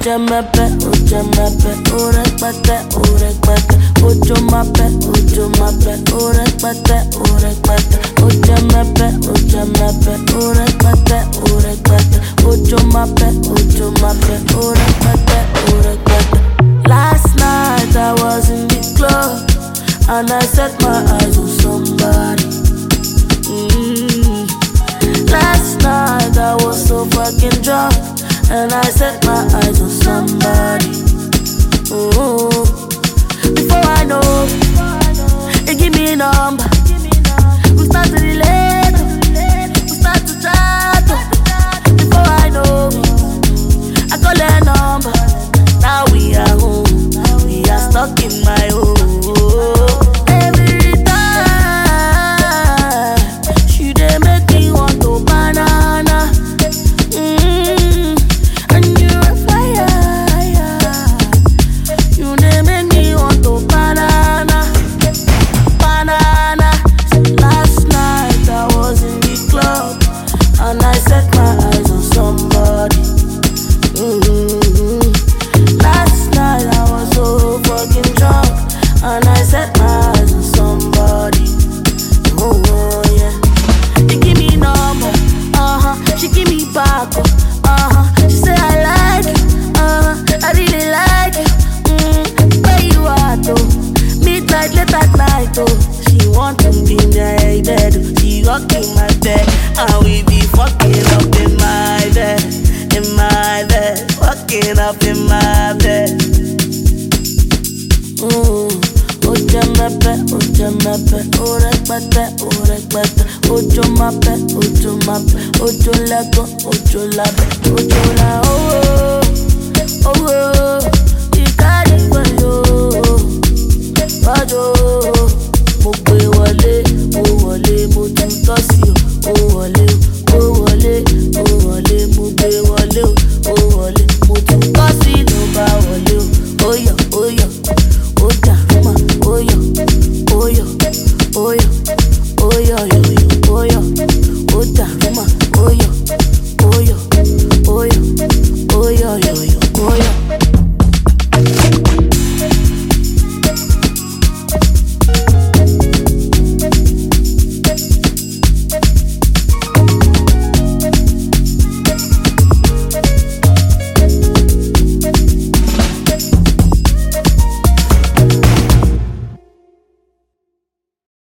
Ojemepe, orekpete, ojomape, orekpete, Ojemepe, orekpete, ojomape, orekpete. Last night I was in the club and I set my eyes on somebody. Last night I was so fucking drunk and I set my eyes on somebody. Before I know, it give me a number. We start to relate, we start to chat. Before I know, I call her number. Now we are home, we are stuck in my home. Every time she dey make me want to banana. And you a fire, you dey make me want to banana. Last night I was in the club and I set my eyes on somebody. Last night I was so fucking drunk and I set my eyes on somebody. Oh yeah. She give me number, she give me back, she say I like you, I really like you. Where you at though? Midnight, late at night oh. She want to be in my bed, she rock in my bed, and we be fucking up in my bed, fucking up in my bed. Ojemepe, orekpete, ojomape, ojolego, ojolabe, ojola, oh, you carry well, Bajo, mo gbe wọlé, mo tún tọ́ sí o, wọlé, mo gbé wọlé o, wọlé, mo tún tọ́ sí ló bá wọlé o, óyọ̀, ó dàrúmà, óyọ̀, ó dàrúmà, óyọ̀.